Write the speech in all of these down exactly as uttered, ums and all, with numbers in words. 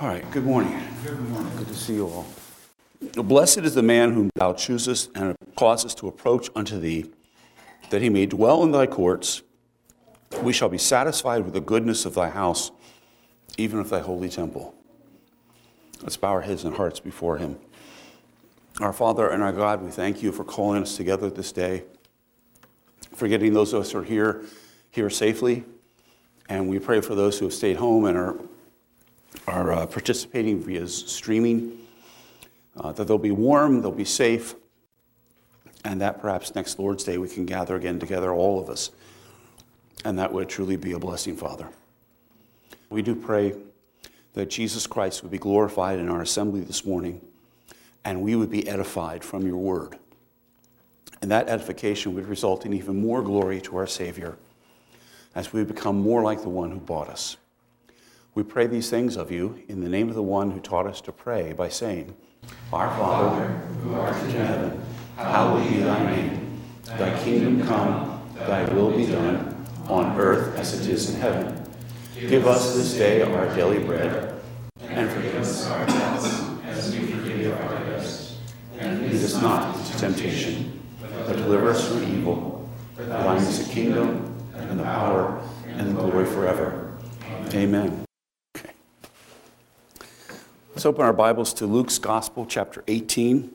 All right, good morning. Good morning. Good to see you all. Blessed is the man whom thou choosest and causest to approach unto thee, that he may dwell in thy courts. We shall be satisfied with the goodness of thy house, even of thy holy temple. Let's bow our heads and hearts before him. Our Father and our God, we thank you for calling us together this day, for getting those of us who are here, here safely. And we pray for those who have stayed home and are, are uh, participating via streaming, uh, that they'll be warm, they'll be safe, and that perhaps next Lord's Day we can gather again together, all of us. And that would truly be a blessing, Father. We do pray that Jesus Christ would be glorified in our assembly this morning, and we would be edified from your word. And that edification would result in even more glory to our Savior as we become more like the one who bought us. We pray these things of you in the name of the one who taught us to pray by saying, Our Father, who art in heaven, hallowed be thy name. Thy kingdom come, thy will be done, on earth as it is in heaven. Give us this day our daily bread, and forgive us our debts as we forgive our debtors. And lead us not into temptation, but deliver us from evil. For thine is the kingdom, and the power, and the glory forever. Amen. Okay. Let's open our Bibles to Luke's Gospel, chapter eighteen.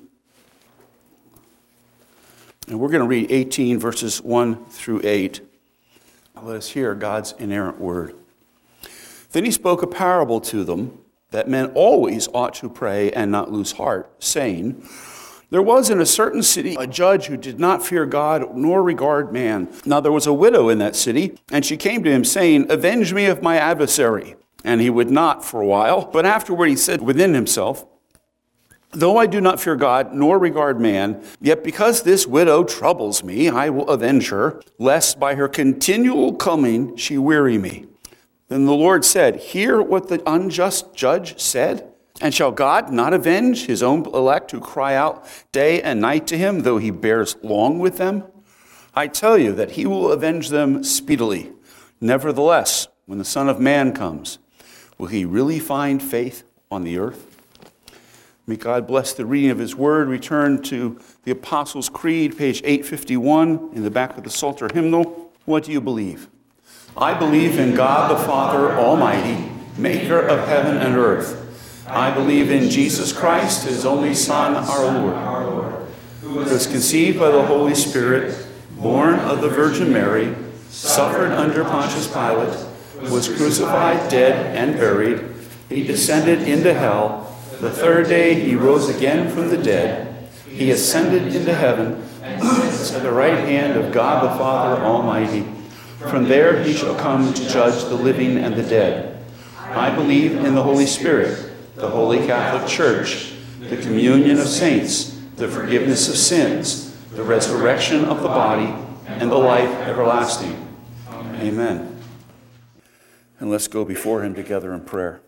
And we're going to read eighteen, verses one through eight. Let us hear God's inerrant word. Then he spoke a parable to them, that men always ought to pray and not lose heart, saying, There was in a certain city a judge who did not fear God nor regard man. Now there was a widow in that city, and she came to him, saying, Avenge me of my adversary. And he would not for a while. But afterward he said within himself, Though I do not fear God nor regard man, yet because this widow troubles me, I will avenge her, lest by her continual coming she weary me. Then the Lord said, Hear what the unjust judge said. And shall God not avenge his own elect who cry out day and night to him, though he bears long with them? I tell you that he will avenge them speedily. Nevertheless, when the Son of Man comes, will he really find faith on the earth? May God bless the reading of his word. Return to the Apostles' Creed, page eight fifty-one, in the back of the Psalter hymnal. What do you believe? I believe in God the Father Almighty, maker of heaven and earth. I believe in Jesus Christ, his only Son, our Lord, who was conceived by the Holy Spirit, born of the Virgin Mary, suffered under Pontius Pilate, was crucified, dead, and buried. He descended into hell. The third day he rose again from the dead. He ascended into heaven, sits at the right hand of God the Father Almighty. From there he shall come to judge the living and the dead. I believe in the Holy Spirit, the Holy Catholic Church, the communion of saints, the forgiveness of sins, the resurrection of the body, and the life everlasting. Amen. And let's go before him together in prayer.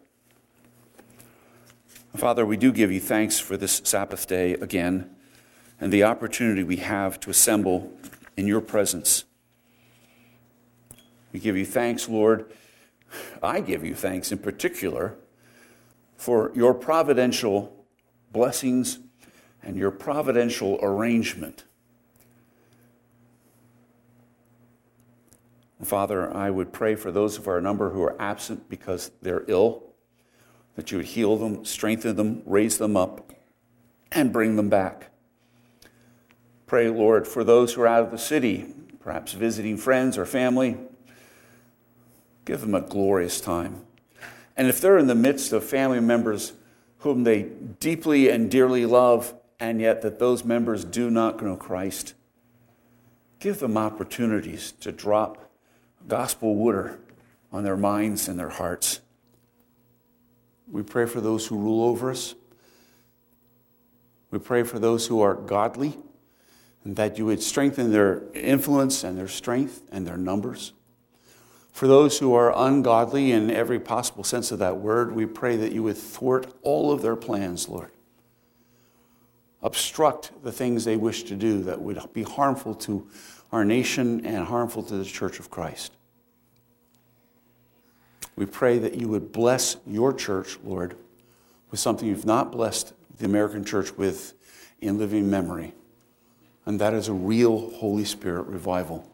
Father, we do give you thanks for this Sabbath day again, and the opportunity we have to assemble in your presence. We give you thanks, Lord. I give you thanks in particular for your providential blessings and your providential arrangement. Father, I would pray for those of our number who are absent because they're ill, that you would heal them, strengthen them, raise them up, and bring them back. Pray, Lord, for those who are out of the city, perhaps visiting friends or family. Give them a glorious time. And if they're in the midst of family members whom they deeply and dearly love, and yet that those members do not know Christ, give them opportunities to drop gospel water on their minds and their hearts. We pray for those who rule over us. We pray for those who are godly, and that you would strengthen their influence and their strength and their numbers. For those who are ungodly in every possible sense of that word, we pray that you would thwart all of their plans, Lord. Obstruct the things they wish to do that would be harmful to our nation and harmful to the Church of Christ. We pray that you would bless your church, Lord, with something you've not blessed the American church with in living memory, and that is a real Holy Spirit revival.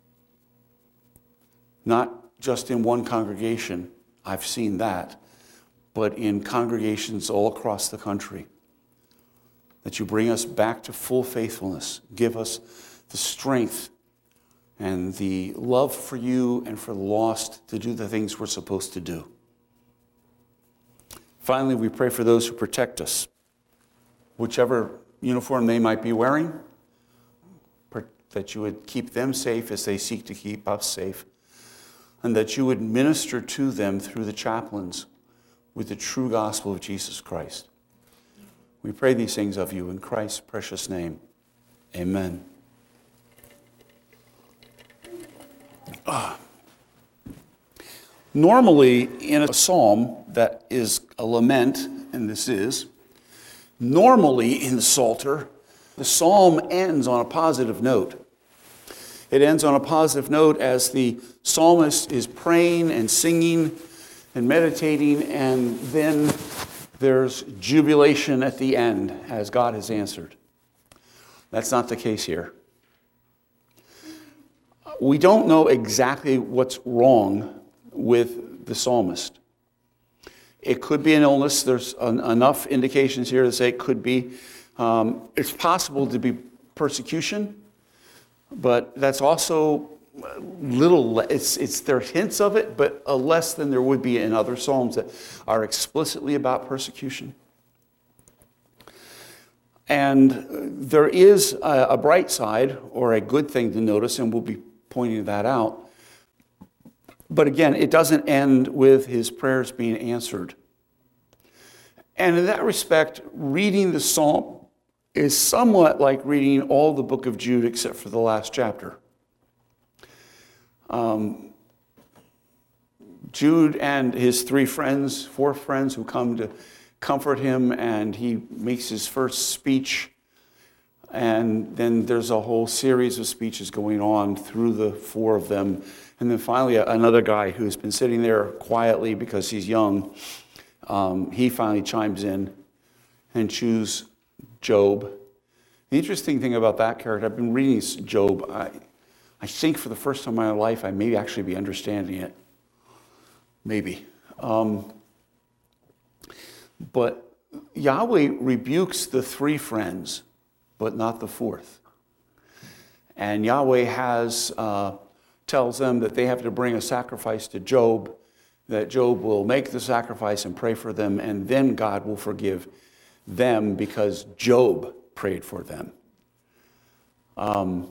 Not just in one congregation, I've seen that, but in congregations all across the country. That you bring us back to full faithfulness, give us the strength and the love for you and for the lost to do the things we're supposed to do. Finally, we pray for those who protect us, whichever uniform they might be wearing, that you would keep them safe as they seek to keep us safe, and that you would minister to them through the chaplains with the true gospel of Jesus Christ. We pray these things of you in Christ's precious name. Amen. Ah. Normally, in a psalm that is a lament, and this is, normally in the Psalter, the psalm ends on a positive note. It ends on a positive note as the psalmist is praying and singing and meditating, and then there's jubilation at the end as God has answered. That's not the case here. We don't know exactly what's wrong with the psalmist. It could be an illness. There's an, enough indications here to say it could be. Um, it's possible to be persecution, but that's also little. It's it's there are hints of it, but uh, less than there would be in other psalms that are explicitly about persecution. And there is a, a bright side or a good thing to notice, and we'll be pointing that out. But again, it doesn't end with his prayers being answered. And in that respect, reading the psalm is somewhat like reading all the book of Jude except for the last chapter. Um, Jude and his three friends, four friends who come to comfort him, and he makes his first speech. And then there's a whole series of speeches going on through the four of them. And then finally, another guy who's been sitting there quietly because he's young, um, he finally chimes in and chooses Job. The interesting thing about that character, I've been reading Job. I, I think for the first time in my life, I may actually be understanding it. Maybe. Um, but Yahweh rebukes the three friends, but not the fourth. And Yahweh has uh, tells them that they have to bring a sacrifice to Job, that Job will make the sacrifice and pray for them, and then God will forgive them because Job prayed for them. Um,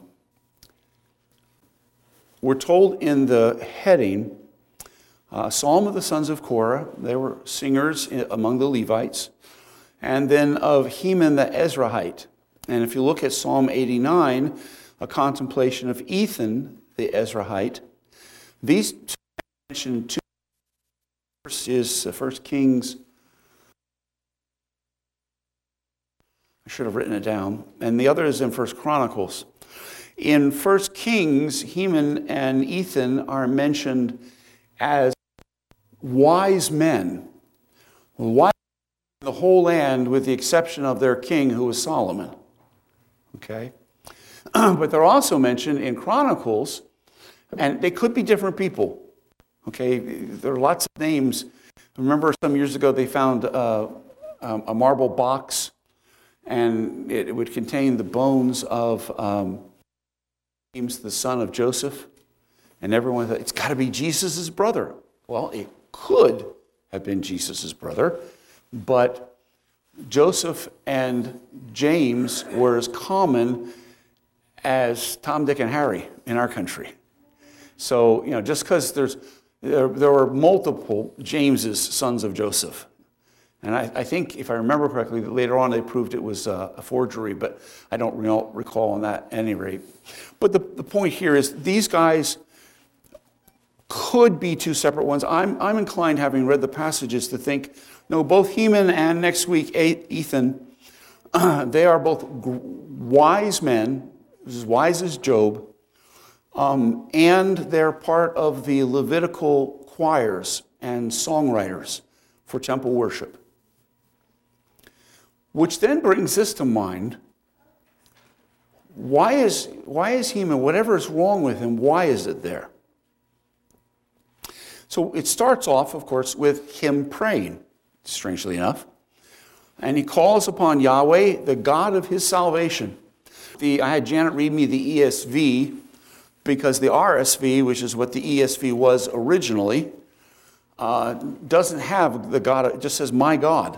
we're told in the heading, uh, Psalm of the sons of Korah. They were singers among the Levites. And then of Heman the Ezrahite. And if you look at Psalm eighty-nine, a contemplation of Ethan the Ezrahite, these two mentioned two. First is First Kings. I should have written it down. And the other is in First Chronicles. In First Kings, Heman and Ethan are mentioned as wise men. Wise in the whole land with the exception of their king, who was Solomon. Okay? But they're also mentioned in Chronicles, and they could be different people. Okay? There are lots of names. Remember some years ago they found uh, um, a marble box, and it would contain the bones of um, James, the son of Joseph. And everyone thought, it's got to be Jesus' brother. Well, it could have been Jesus' brother, but Joseph and James were as common as Tom, Dick, and Harry in our country. So, you know, just because there's there, there were multiple Jameses, sons of Joseph. And I, I think, if I remember correctly, that later on they proved it was uh, a forgery, but I don't re- recall on that at any rate. But the, the point here is these guys could be two separate ones. I'm, I'm inclined, having read the passages, to think, no, both Heman and next week Ethan, uh, they are both wise men, as wise as Job, um, and they're part of the Levitical choirs and songwriters for temple worship. Which then brings this to mind. Why is, why is Heman, whatever is wrong with him, why is it there? So it starts off, of course, with him praying, strangely enough. And he calls upon Yahweh, the God of his salvation. The, I had Janet read me the E S V, because the R S V, which is what the E S V was originally, uh, doesn't have the God, it just says, my God.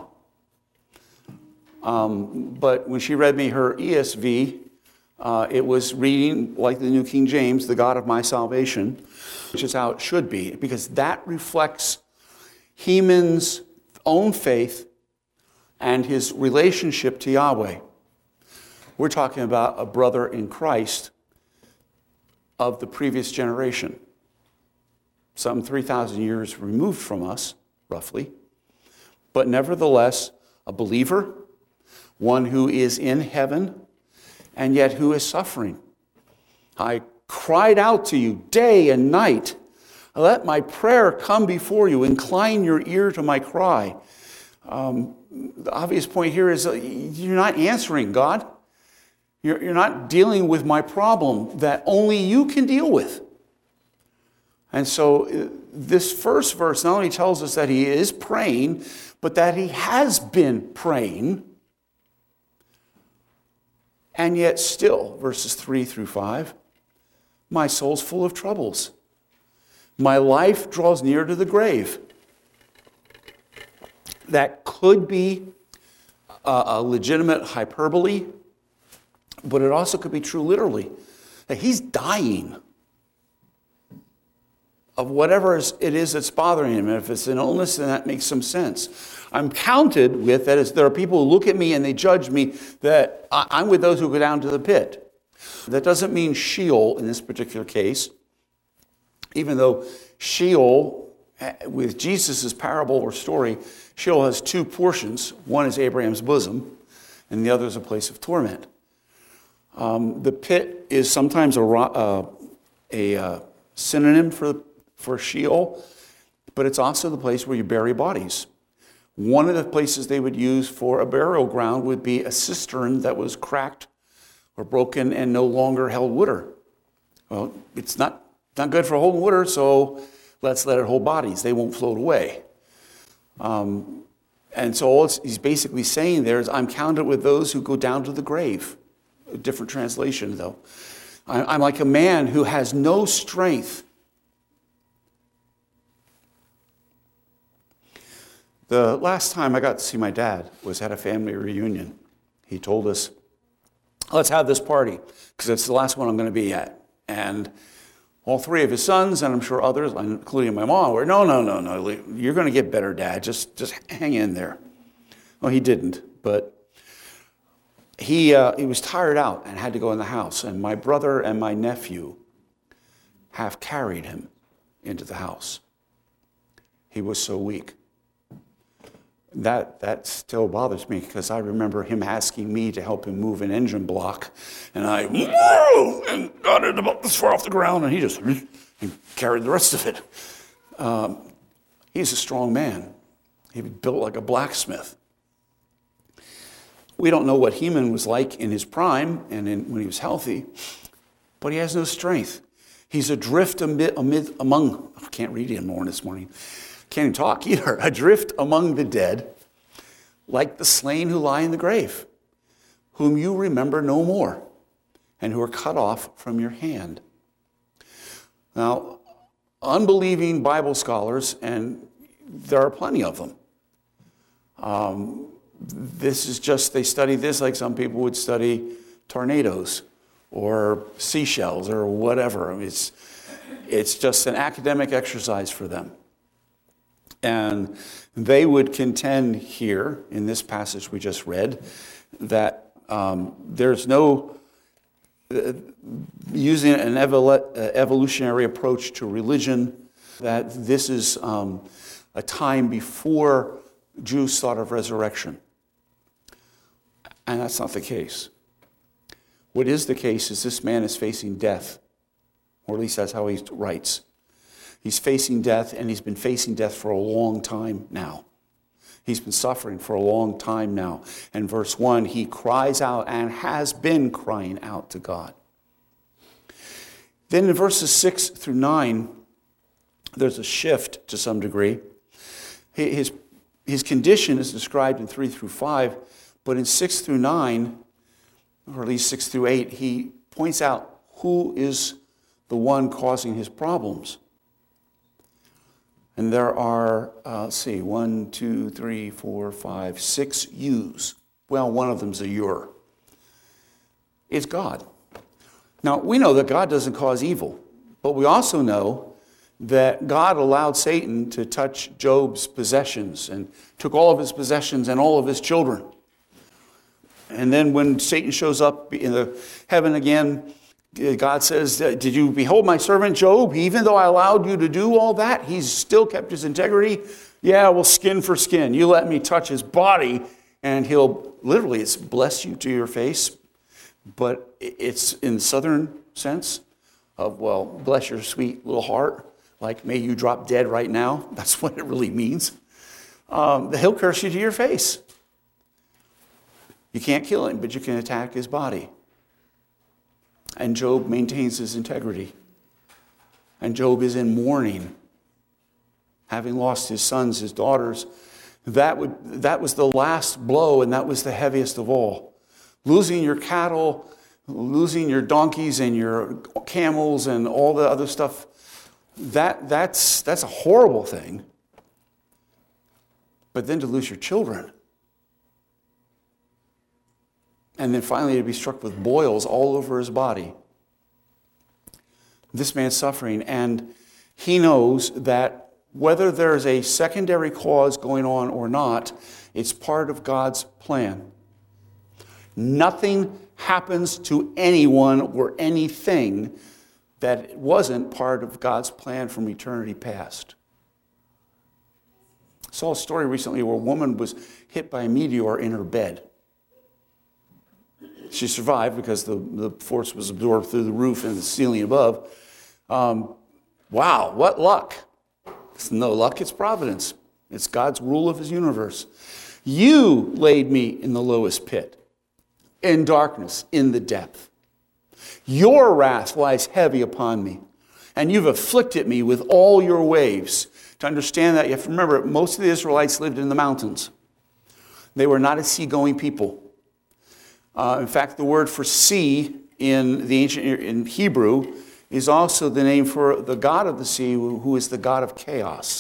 Um, but when she read me her E S V, uh, it was reading, like the New King James, the God of my salvation, which is how it should be, because that reflects Heman's own faith and his relationship to Yahweh. We're talking about a brother in Christ of the previous generation, some three thousand years removed from us, roughly, but nevertheless a believer, one who is in heaven, and yet who is suffering. I cried out to you day and night. Let my prayer come before you. Incline your ear to my cry. Um, the obvious point here is uh, you're not answering, God. You're, you're not dealing with my problem that only you can deal with. And so uh, this first verse not only tells us that he is praying, but that he has been praying. And yet still, verses three through five, my soul's full of troubles. My life draws near to the grave. That could be a, a legitimate hyperbole, but it also could be true literally. That he's dying of whatever it is that's bothering him. And if it's an illness, then that makes some sense. I'm counted with, that is, there are people who look at me and they judge me, that I'm with those who go down to the pit. That doesn't mean Sheol in this particular case, even though Sheol, with Jesus' parable or story, Sheol has two portions. One is Abraham's bosom, and the other is a place of torment. Um, the pit is sometimes a, uh, a uh, synonym for, for Sheol, but it's also the place where you bury bodies. One of the places they would use for a burial ground would be a cistern that was cracked or broken and no longer held water. Well, it's not, not good for holding water, so let's let it hold bodies. They won't float away. Um, and so all he's basically saying there is, I'm counted with those who go down to the grave. A different translation, though. I'm like a man who has no strength. The last time I got to see my dad was at a family reunion. He told us, let's have this party, because it's the last one I'm going to be at. And all three of his sons, and I'm sure others, including my mom, were, no, no, no, no, you're going to get better, Dad. Just, just hang in there. Well, he didn't, but he, uh, he was tired out and had to go in the house. And my brother and my nephew have carried him into the house. He was so weak. That that still bothers me, because I remember him asking me to help him move an engine block, and I and got it about this far off the ground, and he just he carried the rest of it. Um, he's a strong man. He was built like a blacksmith. We don't know what Heman was like in his prime and in, when he was healthy, but he has no strength. He's adrift amid, amid among, I can't read it anymore this morning, can't even talk either, adrift among the dead, like the slain who lie in the grave, whom you remember no more, and who are cut off from your hand. Now, unbelieving Bible scholars, and there are plenty of them, um, this is just, they study this like some people would study tornadoes or seashells or whatever. I mean, it's, it's just an academic exercise for them. And they would contend here, in this passage we just read, that um, there's no, uh, using an evol- uh, evolutionary approach to religion, that this is um, a time before Jews thought of resurrection. And that's not the case. What is the case is this man is facing death, or at least that's how he writes. He's facing death, and he's been facing death for a long time now. He's been suffering for a long time now. And verse one, he cries out and has been crying out to God. Then in verses six through nine, there's a shift to some degree. His, his condition is described in three through five, but in six through nine, or at least six through eight, he points out who is the one causing his problems. And there are, uh, let's see, one, two, three, four, five, six yous. Well, one of them's a ur. It's God. Now, we know that God doesn't cause evil, but we also know that God allowed Satan to touch Job's possessions and took all of his possessions and all of his children. And then when Satan shows up in the heaven again, God says, did you behold my servant Job? Even though I allowed you to do all that, he's still kept his integrity. Yeah, well, skin for skin. You let me touch his body, and he'll, literally, it's bless you to your face. But it's in the southern sense of, well, bless your sweet little heart. Like, may you drop dead right now. That's what it really means. Um, he'll curse you to your face. You can't kill him, but you can attack his body. And Job maintains his integrity. And Job is in mourning, having lost his sons, his daughters. That would that was the last blow, and that was the heaviest of all. Losing your cattle, losing your donkeys and your camels and all the other stuff, that that's that's a horrible thing. But then to lose your children, and then finally to be struck with boils all over his body. This man's suffering, and he knows that whether there's a secondary cause going on or not, it's part of God's plan. Nothing happens to anyone or anything that wasn't part of God's plan from eternity past. I saw a story recently where a woman was hit by a meteor in her bed. She survived because the, the force was absorbed through the roof and the ceiling above. Um, wow, what luck. It's no luck, it's providence. It's God's rule of his universe. You laid me in the lowest pit, in darkness, in the depth. Your wrath lies heavy upon me, and you've afflicted me with all your waves. To understand that, you have to remember, most of the Israelites lived in the mountains. They were not a seagoing people. Uh, in fact, the word for sea in the ancient in Hebrew is also the name for the god of the sea, who is the god of chaos.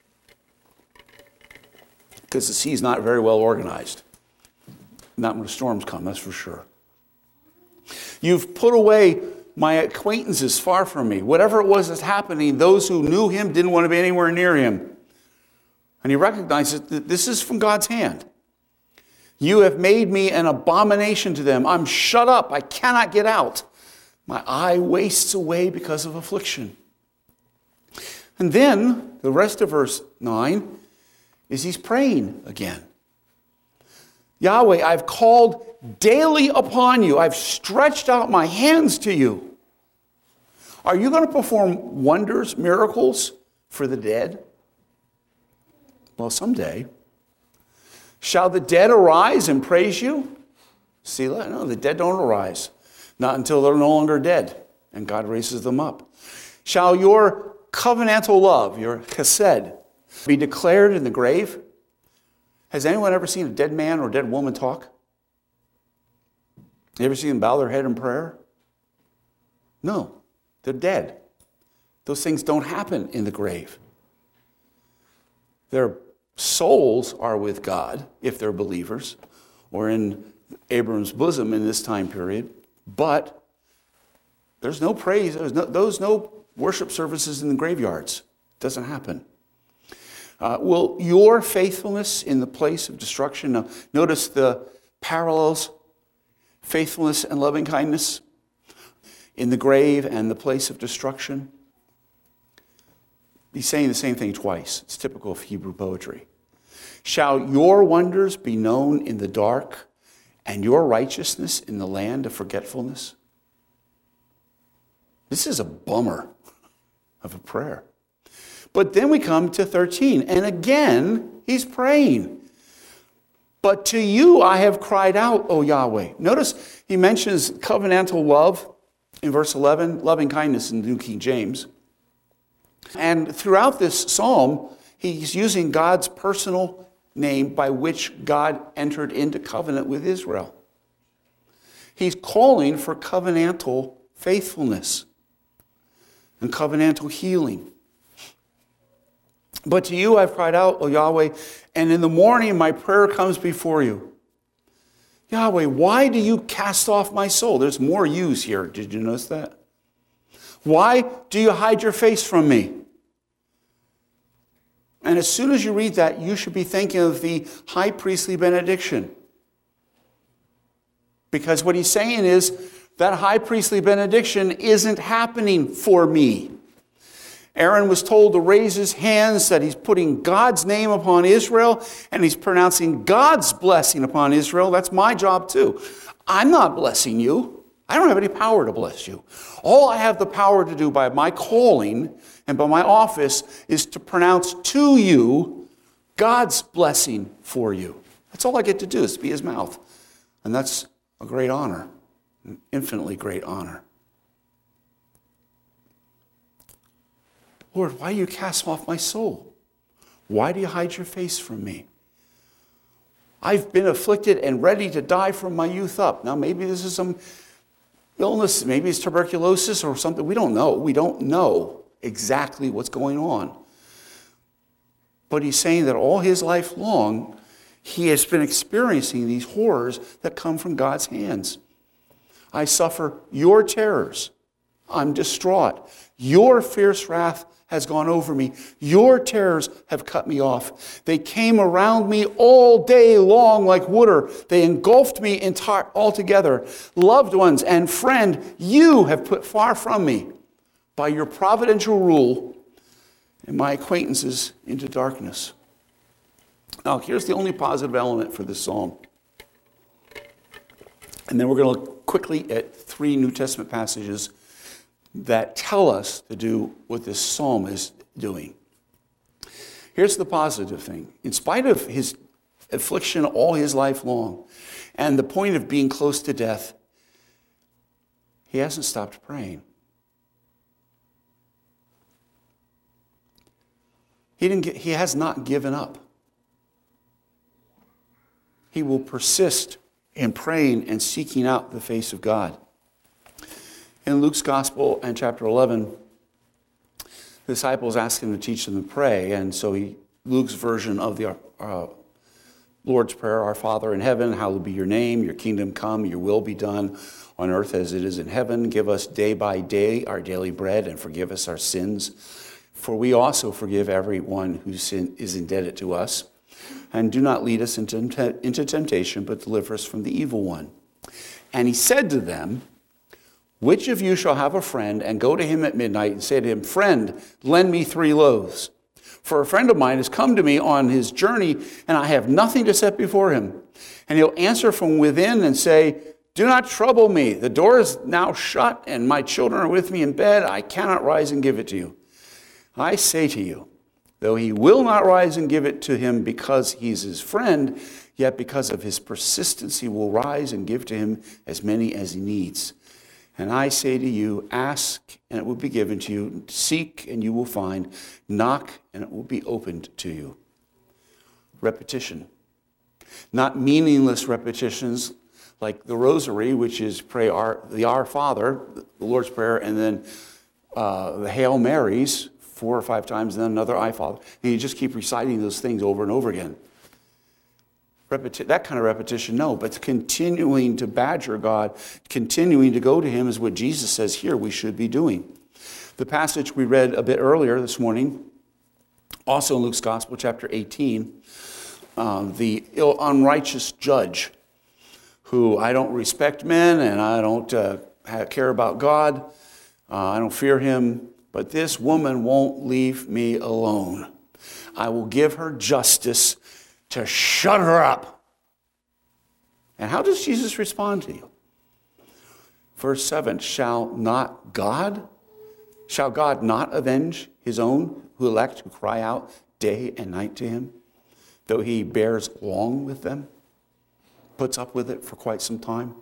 Because the sea is not very well organized. Not when the storms come, that's for sure. You've put away my acquaintances far from me. Whatever it was that's happening, those who knew him didn't want to be anywhere near him. And he recognizes that this is from God's hand. You have made me an abomination to them. I'm shut up. I cannot get out. My eye wastes away because of affliction. And then the rest of verse nine is he's praying again. Yahweh, I've called daily upon you. I've stretched out my hands to you. Are you going to perform wonders, miracles for the dead? Well, someday. Shall the dead arise and praise you? Selah? No, the dead don't arise. Not until they're no longer dead and God raises them up. Shall your covenantal love, your chesed, be declared in the grave? Has anyone ever seen a dead man or dead woman talk? You ever seen them bow their head in prayer? No, they're dead. Those things don't happen in the grave. Their souls are with God, if they're believers, or in Abraham's bosom in this time period. But there's no praise, there's no, those no worship services in the graveyards. It doesn't happen. Uh, will your faithfulness in the place of destruction, now notice the parallels, faithfulness and loving kindness in the grave and the place of destruction. He's saying the same thing twice. It's typical of Hebrew poetry. Shall your wonders be known in the dark, and your righteousness in the land of forgetfulness? This is a bummer of a prayer. But then we come to thirteen, and again, he's praying. But to you I have cried out, O Yahweh. Notice he mentions covenantal love in verse eleven, loving kindness in the New King James. And throughout this psalm, he's using God's personal name by which God entered into covenant with Israel. He's calling for covenantal faithfulness and covenantal healing. But to you I've cried out, O Yahweh, and in the morning my prayer comes before you. Yahweh, why do you cast off my soul? There's more yous here. Did you notice that? Why do you hide your face from me? And as soon as you read that, you should be thinking of the high priestly benediction. Because what he's saying is that high priestly benediction isn't happening for me. Aaron was told to raise his hands, that he's putting God's name upon Israel, and he's pronouncing God's blessing upon Israel. That's my job too. I'm not blessing you. I don't have any power to bless you. All I have the power to do by my calling and by my office is to pronounce to you God's blessing for you. That's all I get to do, is to be his mouth. And that's a great honor, an infinitely great honor. Lord, why do you cast off my soul? Why do you hide your face from me? I've been afflicted and ready to die from my youth up. Now, maybe this is some illness, maybe it's tuberculosis or something. We don't know. We don't know exactly what's going on. But he's saying that all his life long, he has been experiencing these horrors that come from God's hands. I suffer your terrors. I'm distraught. Your fierce wrath has gone over me. Your terrors have cut me off. They came around me all day long like water. They engulfed me entire, altogether. Loved ones and friend, you have put far from me by your providential rule and my acquaintances into darkness. Now, here's the only positive element for this psalm. And then we're going to look quickly at three New Testament passages that tell us to do what this psalm is doing. Here's the positive thing. In spite of his affliction all his life long, and the point of being close to death, he hasn't stopped praying. He didn't get, he has not given up. He will persist in praying and seeking out the face of God. In Luke's Gospel and chapter eleven, the disciples asked him to teach them to pray, and so he, Luke's version of the uh, Lord's Prayer, Our Father in heaven, hallowed be your name, your kingdom come, your will be done on earth as it is in heaven. Give us day by day our daily bread, and forgive us our sins, for we also forgive everyone who sin is indebted to us. And do not lead us into, into temptation, but deliver us from the evil one. And he said to them, which of you shall have a friend and go to him at midnight and say to him, friend, lend me three loaves? For a friend of mine has come to me on his journey, and I have nothing to set before him. And he'll answer from within and say, do not trouble me. The door is now shut, and my children are with me in bed. I cannot rise and give it to you. I say to you, though he will not rise and give it to him because he's his friend, yet because of his persistence he will rise and give to him as many as he needs. And I say to you, ask, and it will be given to you. Seek, and you will find. Knock, and it will be opened to you. Repetition. Not meaningless repetitions like the Rosary, which is pray our, the Our Father, the Lord's Prayer, and then uh, the Hail Marys four or five times, and then another I Father. And you just keep reciting those things over and over again. Repeti- that kind of repetition, no, but continuing to badger God, continuing to go to him is what Jesus says here we should be doing. The passage we read a bit earlier this morning, also in Luke's Gospel, chapter eighteen, um, the ill, unrighteous judge who I don't respect men and I don't uh, care about God, uh, I don't fear him, but this woman won't leave me alone. I will give her justice to shut her up. And how does Jesus respond to you? Verse seven, shall not God, shall God not avenge his own who elect, who cry out day and night to him, though he bears long with them? puts up with it for quite some time.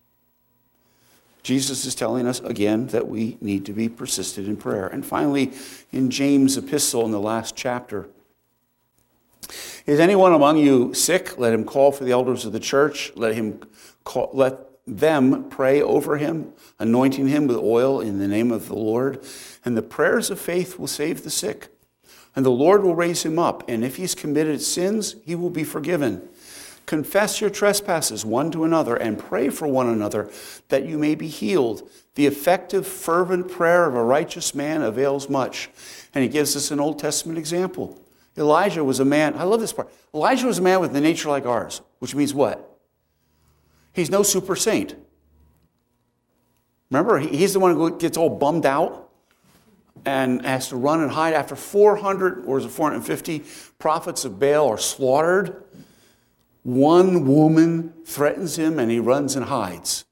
Jesus is telling us again that we need to be persistent in prayer. And finally, in James' epistle in the last chapter, is anyone among you sick? Let him call for the elders of the church. Let him call, let them pray over him, anointing him with oil in the name of the Lord. And the prayers of faith will save the sick. And the Lord will raise him up. And if he's committed sins, he will be forgiven. Confess your trespasses one to another and pray for one another that you may be healed. The effective, fervent prayer of a righteous man avails much. And he gives us an Old Testament example. Elijah was a man, I love this part. Elijah was a man with a nature like ours, which means what? He's no super saint. Remember, he's the one who gets all bummed out and has to run and hide after four hundred, or is it four hundred fifty prophets of Baal are slaughtered. One woman threatens him and he runs and hides.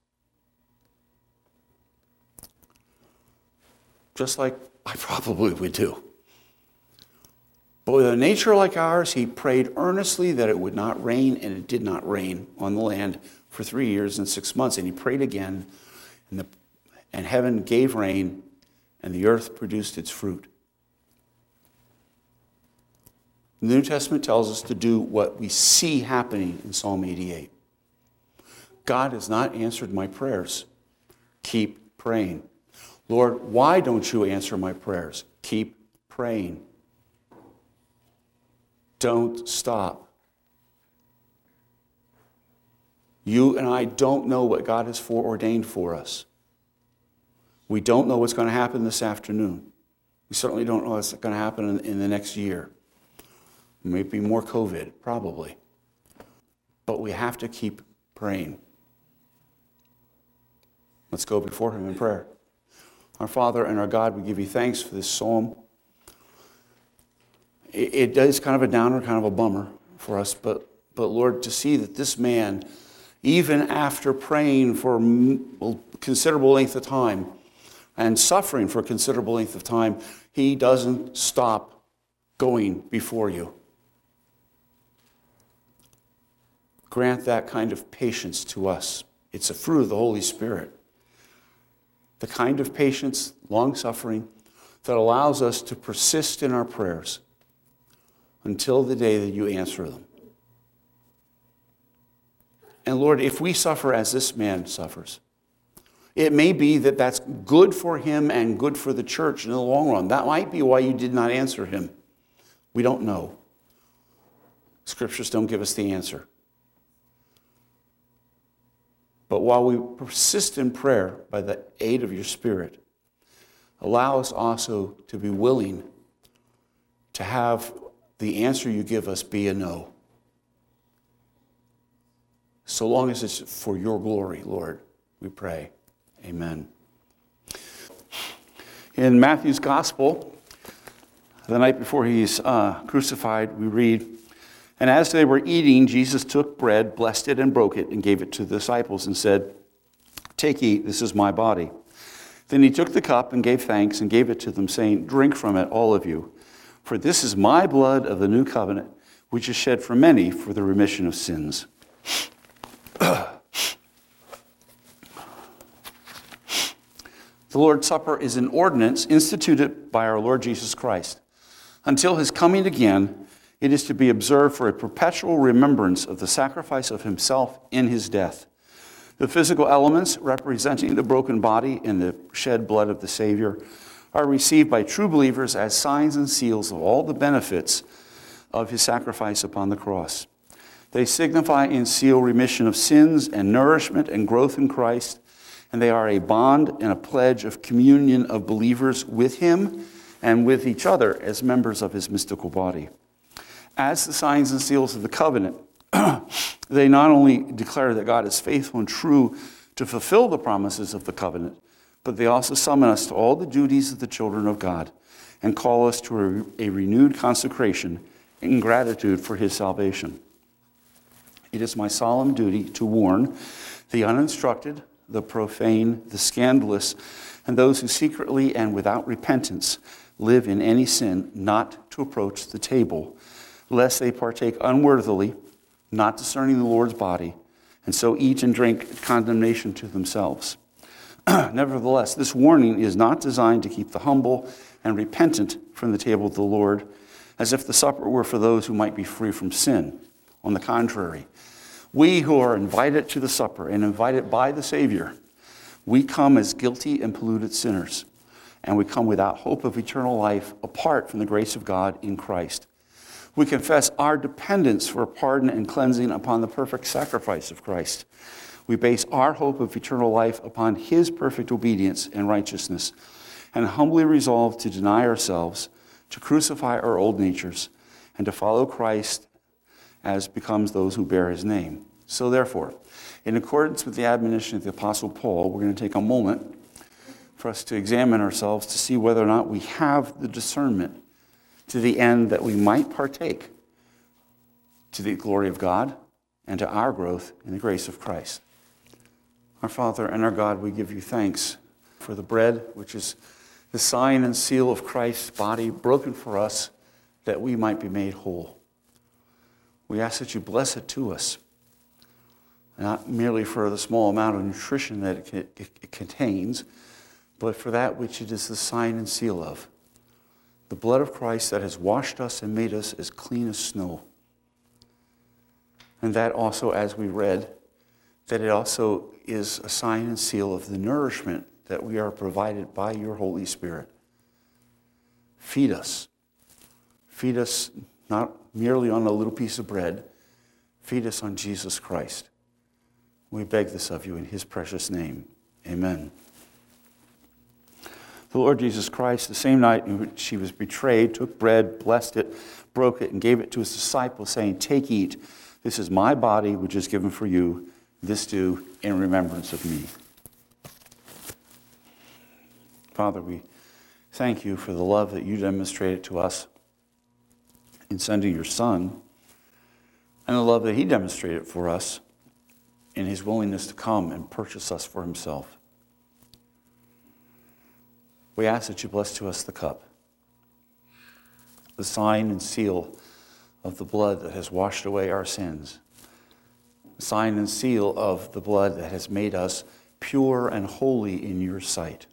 Just like I probably would do. But with a nature like ours, he prayed earnestly that it would not rain, and it did not rain on the land for three years and six months. And he prayed again, and, the, and heaven gave rain, and the earth produced its fruit. The New Testament tells us to do what we see happening in Psalm eighty-eight. God has not answered my prayers. Keep praying. Lord, why don't you answer my prayers? Keep praying. Don't stop. You and I don't know what God has foreordained for us. We don't know what's going to happen this afternoon. We certainly don't know what's going to happen in, in the next year. Maybe more COVID, probably. But we have to keep praying. Let's go before him in prayer. Our Father and our God, we give you thanks for this psalm. It, it is kind of a downer, kind of a bummer for us, but, but Lord, to see that this man, even after praying for a considerable length of time and suffering for a considerable length of time, he doesn't stop going before you. Grant that kind of patience to us. It's a fruit of the Holy Spirit. The kind of patience, long-suffering, that allows us to persist in our prayers until the day that you answer them. And Lord, if we suffer as this man suffers, it may be that that's good for him and good for the church in the long run. That might be why you did not answer him. We don't know. Scriptures don't give us the answer. But while we persist in prayer by the aid of your Spirit, allow us also to be willing to have the answer you give us be a no. So long as it's for your glory, Lord, we pray. Amen. In Matthew's Gospel, the night before he's uh, crucified, we read, "And as they were eating, Jesus took bread, blessed it, and broke it, and gave it to the disciples, and said, 'Take, eat, this is my body.' Then he took the cup and gave thanks and gave it to them, saying, 'Drink from it, all of you, for this is my blood of the new covenant, which is shed for many for the remission of sins.'" The Lord's Supper is an ordinance instituted by our Lord Jesus Christ. Until his coming again, it is to be observed for a perpetual remembrance of the sacrifice of himself in his death. The physical elements representing the broken body and the shed blood of the Savior are received by true believers as signs and seals of all the benefits of his sacrifice upon the cross. They signify and seal remission of sins and nourishment and growth in Christ, and they are a bond and a pledge of communion of believers with him and with each other as members of his mystical body. As the signs and seals of the covenant, they not only declare that God is faithful and true to fulfill the promises of the covenant, but they also summon us to all the duties of the children of God and call us to a, a renewed consecration in gratitude for his salvation. It is my solemn duty to warn the uninstructed, the profane, the scandalous, and those who secretly and without repentance live in any sin not to approach the table, lest they partake unworthily, not discerning the Lord's body, and so eat and drink condemnation to themselves. Nevertheless, this warning is not designed to keep the humble and repentant from the table of the Lord, as if the supper were for those who might be free from sin. On the contrary, we who are invited to the supper and invited by the Savior, we come as guilty and polluted sinners, and we come without hope of eternal life apart from the grace of God in Christ. We confess our dependence for pardon and cleansing upon the perfect sacrifice of Christ. We base our hope of eternal life upon his perfect obedience and righteousness, and humbly resolve to deny ourselves, to crucify our old natures, and to follow Christ as becomes those who bear his name. So therefore, in accordance with the admonition of the Apostle Paul, we're going to take a moment for us to examine ourselves to see whether or not we have the discernment to the end that we might partake to the glory of God and to our growth in the grace of Christ. Our Father and our God, we give you thanks for the bread, which is the sign and seal of Christ's body broken for us that we might be made whole. We ask that you bless it to us, not merely for the small amount of nutrition that it contains, but for that which it is the sign and seal of, the blood of Christ that has washed us and made us as clean as snow. And that also, as we read, that it also is a sign and seal of the nourishment that we are provided by your Holy Spirit. Feed us. Feed us not merely on a little piece of bread. Feed us on Jesus Christ. We beg this of you in his precious name. Amen. The Lord Jesus Christ, the same night in which he was betrayed, took bread, blessed it, broke it, and gave it to his disciples, saying, "Take, eat. This is my body, which is given for you. This do in remembrance of me." Father, we thank you for the love that you demonstrated to us in sending your Son, and the love that he demonstrated for us in his willingness to come and purchase us for himself. We ask that you bless to us the cup, the sign and seal of the blood that has washed away our sins, the sign and seal of the blood that has made us pure and holy in your sight.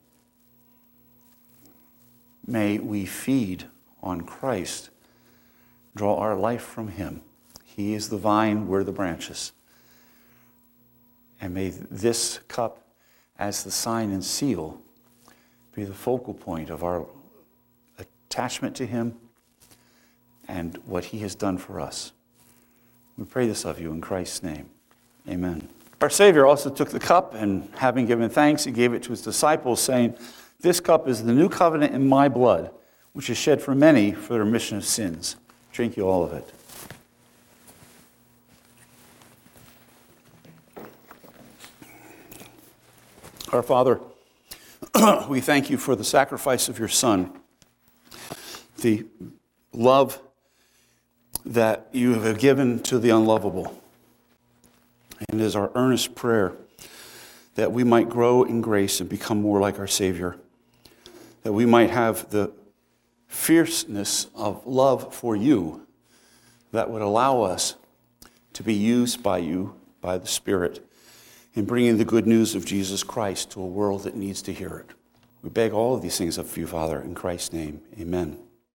May we feed on Christ, draw our life from him. He is the vine, we're the branches. And may this cup, as the sign and seal, be the focal point of our attachment to him and what he has done for us. We pray this of you in Christ's name. Amen. Our Savior also took the cup, and having given thanks, he gave it to his disciples, saying, "This cup is the new covenant in my blood, which is shed for many for the remission of sins. Drink you all of it." Our Father, we thank you for the sacrifice of your Son, the love that you have given to the unlovable. And it is our earnest prayer that we might grow in grace and become more like our Savior, that we might have the fierceness of love for you that would allow us to be used by you, by the Spirit, in bringing the good news of Jesus Christ to a world that needs to hear it. We beg all of these things of you, Father, in Christ's name. Amen.